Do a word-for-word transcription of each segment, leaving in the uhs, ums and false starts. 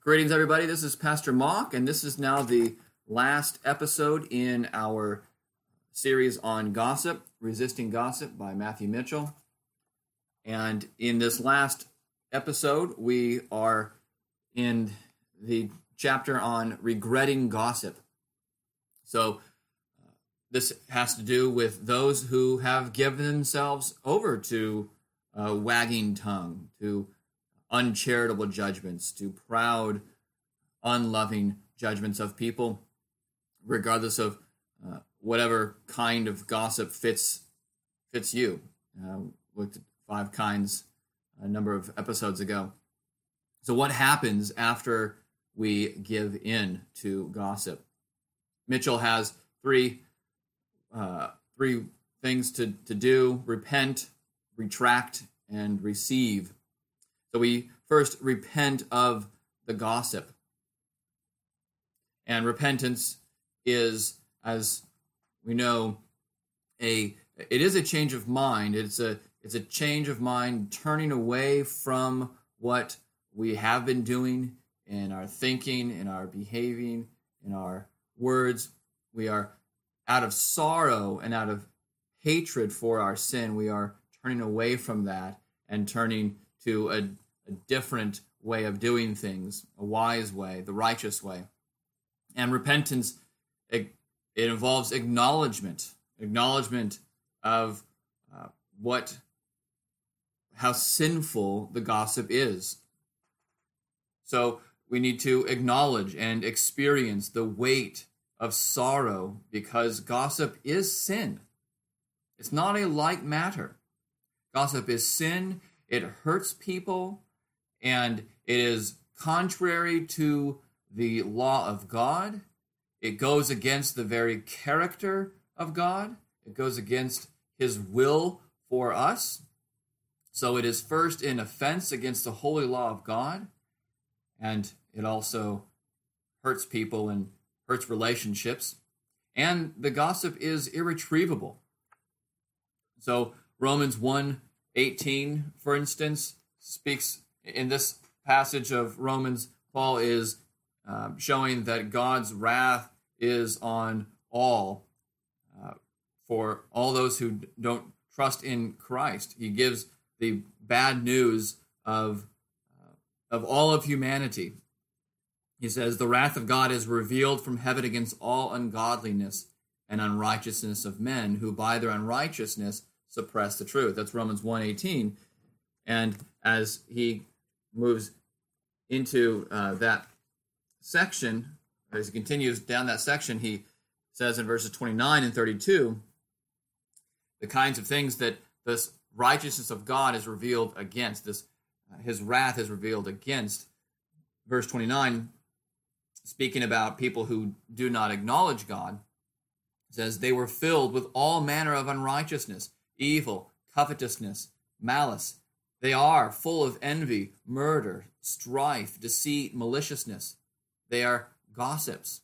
Greetings, everybody. This is Pastor Mock, and this is now the last episode in our series on gossip, Resisting Gossip by Matthew Mitchell. And in this last episode, we are in the chapter on regretting gossip. So uh, this has to do with those who have given themselves over to uh, wagging tongue, to uncharitable judgments, to proud, unloving judgments of people, regardless of uh, whatever kind of gossip fits fits you. Uh, looked at five kinds a number of episodes ago. So what happens after we give in to gossip? Mitchell has three uh, three things to, to do: repent, retract, and receive. So we first repent of the gossip. And repentance is, as we know, a it is a change of mind. It's a it's a change of mind, turning away from what we have been doing in our thinking, in our behaving, in our words. We are out of sorrow and out of hatred for our sin. We are turning away from that and turning to a, a different way of doing things, a wise way, the righteous way. And repentance, it, it involves acknowledgement, acknowledgement of uh, what, how sinful the gossip is. So we need to acknowledge and experience the weight of sorrow, because gossip is sin. It's not a light matter. Gossip is sin. It hurts people, and it is contrary to the law of God. It goes against the very character of God. It goes against his will for us. So it is first an offense against the holy law of God, and it also hurts people and hurts relationships. And the gossip is irretrievable. So Romans one eighteen, for instance, speaks in this passage of Romans. Paul is um, showing that God's wrath is on all, uh, for all those who don't trust in Christ. He gives the bad news of, uh, of all of humanity. He says, the wrath of God is revealed from heaven against all ungodliness and unrighteousness of men, who by their unrighteousness suppress the truth. That's Romans one eighteen. And as he moves into uh, that section, or as he continues down that section, he says in verses twenty-nine and thirty-two, the kinds of things that this righteousness of God is revealed against, this uh, his wrath is revealed against. Verse twenty-nine, speaking about people who do not acknowledge God, says, they were filled with all manner of unrighteousness, evil, covetousness, malice. They are full of envy, murder, strife, deceit, maliciousness. They are gossips,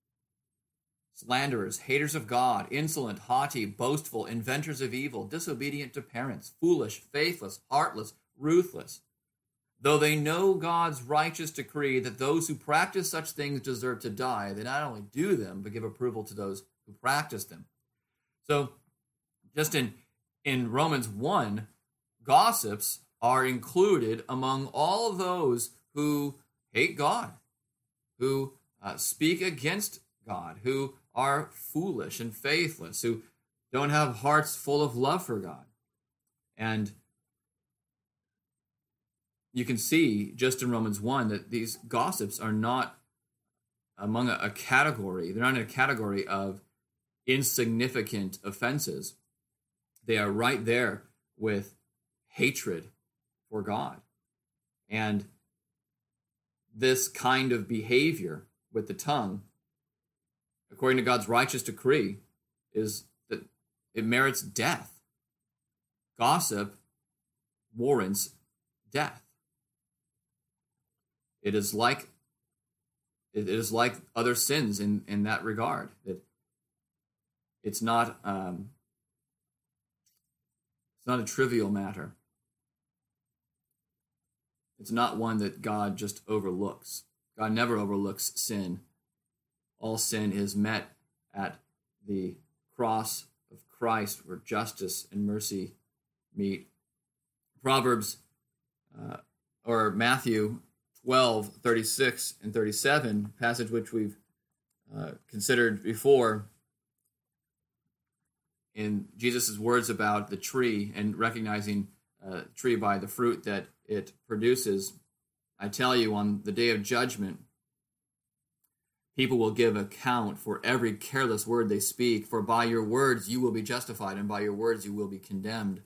slanderers, haters of God, insolent, haughty, boastful, inventors of evil, disobedient to parents, foolish, faithless, heartless, ruthless. Though they know God's righteous decree that those who practice such things deserve to die, they not only do them, but give approval to those who practice them. So, just in In Romans one, gossips are included among all of those who hate God, who uh, speak against God, who are foolish and faithless, who don't have hearts full of love for God. And you can see just in Romans one that these gossips are not among a, a category, they're not in a category of insignificant offenses. They are right there with hatred for God. And this kind of behavior with the tongue, according to God's righteous decree, is that it merits death. Gossip warrants death. It is like it is like other sins in, in that regard. That it's not um, it's not a trivial matter. It's not one that God just overlooks God never overlooks sin. All sin is met at the cross of Christ, where justice and mercy meet. Proverbs uh, or Matthew twelve, thirty-six and thirty-seven, passage which we've uh, considered before, in Jesus' words about the tree and recognizing a tree by the fruit that it produces. I tell you, on the day of judgment, people will give account for every careless word they speak, for by your words you will be justified, and by your words you will be condemned.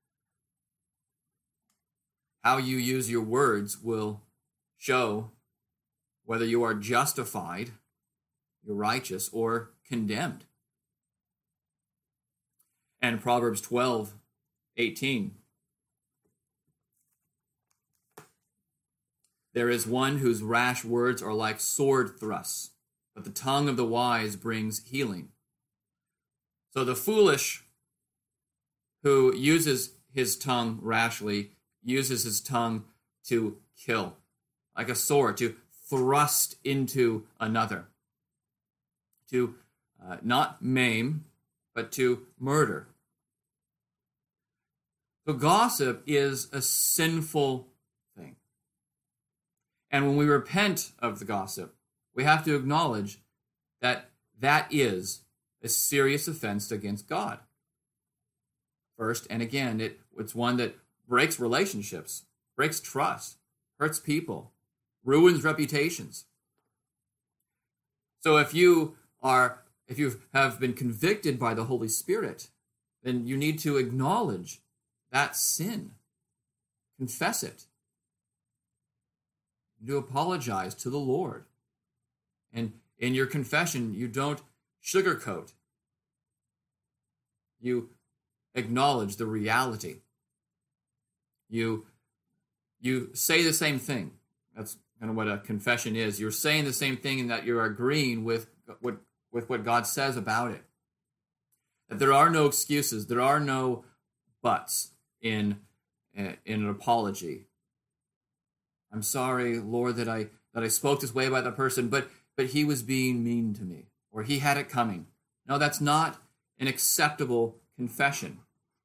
How you use your words will show whether you are justified, you're righteous, or condemned. And Proverbs twelve, eighteen. There is one whose rash words are like sword thrusts, but the tongue of the wise brings healing. So the foolish who uses his tongue rashly uses his tongue to kill, like a sword, to thrust into another, to uh, not maim, but to murder. So gossip is a sinful thing. And when we repent of the gossip, we have to acknowledge that that is a serious offense against God. First, and again, it, it's one that breaks relationships, breaks trust, hurts people, ruins reputations. So if you are, if you have been convicted by the Holy Spirit, then you need to acknowledge that sin, confess it, to apologize to the Lord. And in your confession, you don't sugarcoat. You acknowledge the reality. You, you say the same thing. That's kind of what a confession is. You're saying the same thing in that you're agreeing with what, with what God says about it. That there are no excuses. There are no buts in, in an apology. I'm sorry, Lord, that I that I spoke this way about that person, but but he was being mean to me, or he had it coming. No, that's not an acceptable confession.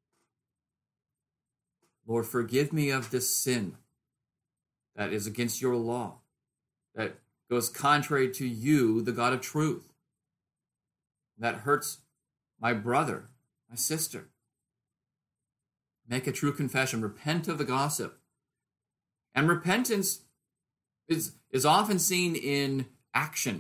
Lord, forgive me of this sin that is against your law, that goes contrary to you, the God of truth, that hurts my brother, my sister. Make a true confession. Repent of the gossip. And repentance is, is often seen in action.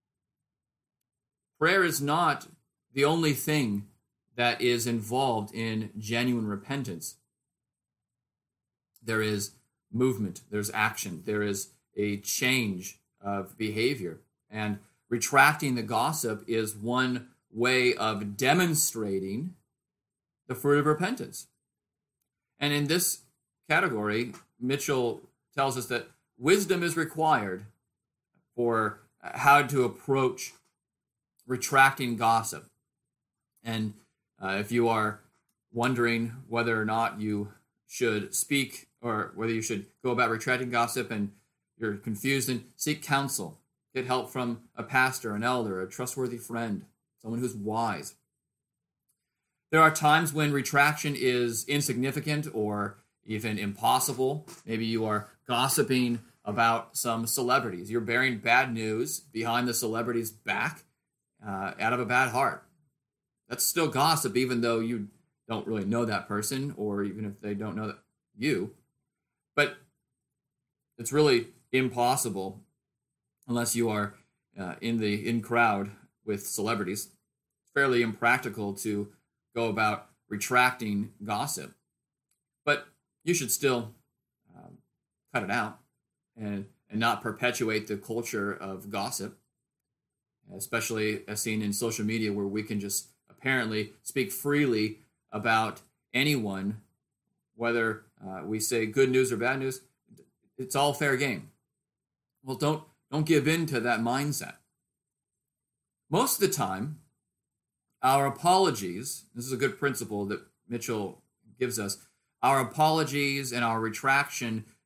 Prayer is not the only thing that is involved in genuine repentance. There is movement, there's action, there is a change of behavior. And retracting the gossip is one way of demonstrating the fruit of repentance. And in this category, Mitchell tells us that wisdom is required for how to approach retracting gossip. And uh, if you are wondering whether or not you should speak or whether you should go about retracting gossip and you're confused, then seek counsel. Get help from a pastor, an elder, a trustworthy friend, someone who's wise. There are times when retraction is insignificant or even impossible. Maybe you are gossiping about some celebrities. You're bearing bad news behind the celebrity's back uh, out of a bad heart. That's still gossip, even though you don't really know that person, or even if they don't know that you. But it's really impossible unless you are uh, in the in crowd with celebrities. It's fairly impractical to go about retracting gossip. But you should still um, cut it out and, and not perpetuate the culture of gossip, especially as seen in social media, where we can just apparently speak freely about anyone, whether uh, we say good news or bad news. It's all fair game. Well, don't don't give in to that mindset. Most of the time, our apologies, this is a good principle that Mitchell gives us, our apologies and our retraction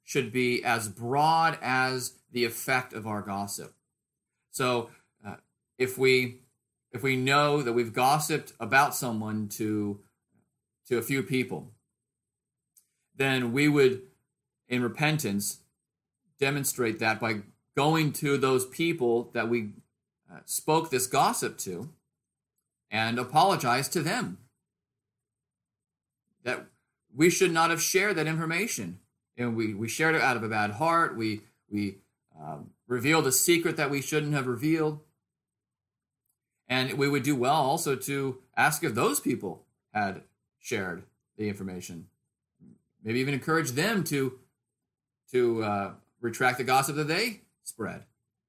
should be as broad as the effect of our gossip. So uh, if we if we know that we've gossiped about someone to to a few people, then we would, in repentance, demonstrate that by going to those people that we uh, spoke this gossip to and apologize to them. That we should not have shared that information. And we, we shared it out of a bad heart. We, we um, revealed a secret that we shouldn't have revealed. And we would do well also to ask if those people had shared the information. Maybe even encourage them to, to uh, retract the gossip that they spread.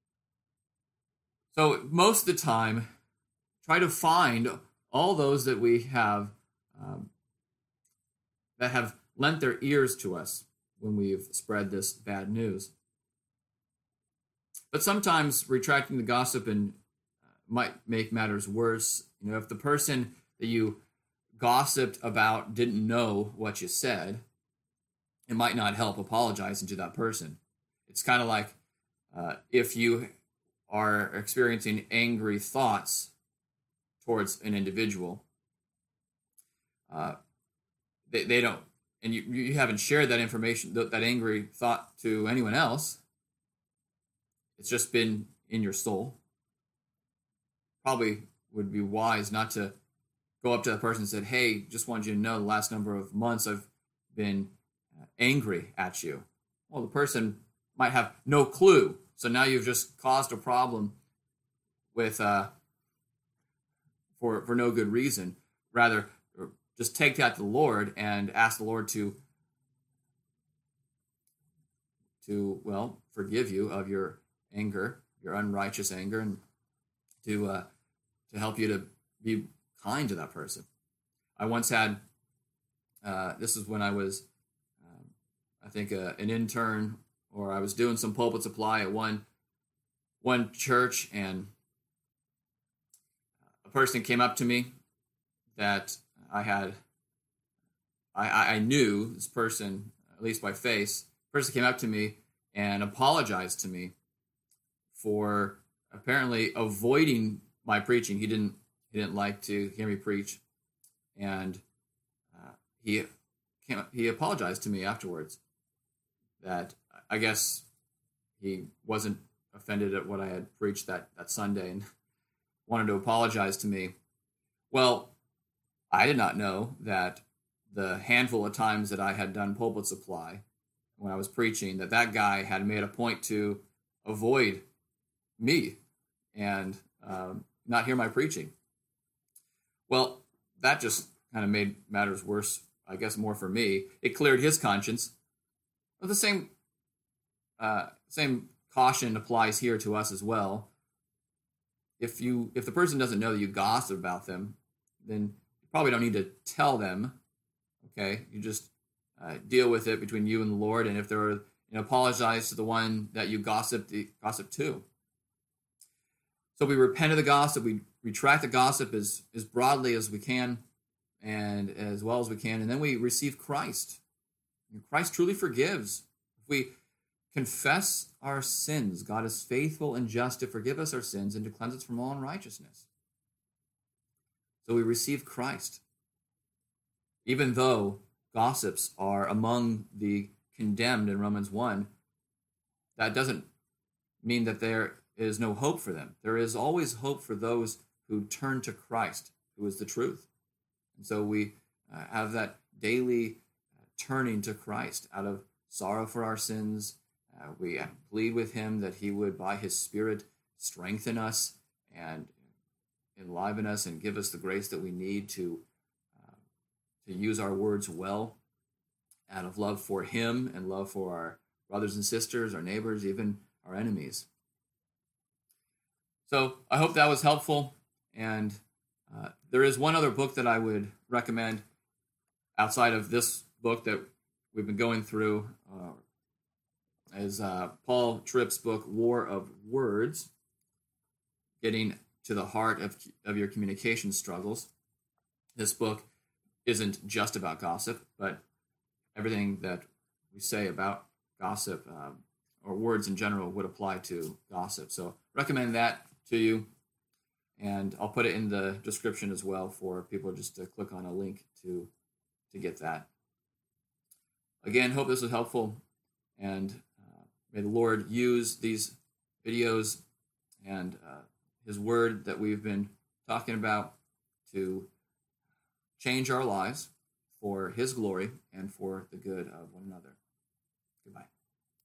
So most of the time, try to find all those that we have um, that have lent their ears to us when we've spread this bad news. But sometimes retracting the gossip and uh, might make matters worse. You know, if the person that you gossiped about didn't know what you said, it might not help apologizing to that person. It's kind of like uh, if you are experiencing angry thoughts towards an individual, uh, they, they don't, and you, you haven't shared that information, that, that angry thought to anyone else. It's just been in your soul. Probably would be wise not to go up to that person and say, hey, just wanted you to know the last number of months I've been uh, angry at you. Well, the person might have no clue. So now you've just caused a problem with uh, for for no good reason. Rather, just take that to the Lord and ask the Lord to, to well, forgive you of your anger, your unrighteous anger, and to uh, to help you to be kind to that person. I once had, uh, this is when I was, um, I think, uh, an intern, or I was doing some pulpit supply at one one church, and a person came up to me that I had, I, I knew this person, at least by face. The person came up to me and apologized to me for apparently avoiding my preaching. He didn't he didn't like to hear me preach, and uh, he came, he apologized to me afterwards. That I guess he wasn't offended at what I had preached that, that Sunday and wanted to apologize to me. Well, I did not know that the handful of times that I had done pulpit supply when I was preaching, that that guy had made a point to avoid me and um, not hear my preaching. Well, that just kind of made matters worse, I guess more for me. It cleared his conscience. But the same uh, same caution applies here to us as well. If you if the person doesn't know that you gossip about them, then you probably don't need to tell them. Okay, you just uh, deal with it between you and the Lord, and if there are, you know, apologize to the one that you gossip gossip to. So we repent of the gossip, we retract the gossip as as broadly as we can, and as well as we can, and then we receive Christ. And Christ truly forgives. If we confess our sins, God is faithful and just to forgive us our sins and to cleanse us from all unrighteousness. So we receive Christ. Even though gossips are among the condemned in Romans one, that doesn't mean that there is no hope for them. There is always hope for those who turn to Christ, who is the truth. And so we uh, have that daily uh, turning to Christ out of sorrow for our sins. Uh, we plead with him that he would, by his Spirit, strengthen us and enliven us and give us the grace that we need to uh, to use our words well out of love for him and love for our brothers and sisters, our neighbors, even our enemies. So I hope that was helpful. And uh, there is one other book that I would recommend outside of this book that we've been going through, uh, is uh, Paul Tripp's book, War of Words, getting to the heart of, of your communication struggles. This book isn't just about gossip, but everything that we say about gossip um, or words in general would apply to gossip. So recommend that to you. And I'll put it in the description as well for people just to click on a link to, to get that. Again, hope this was helpful. And uh, may the Lord use these videos and uh, his word that we've been talking about to change our lives for his glory and for the good of one another. Goodbye.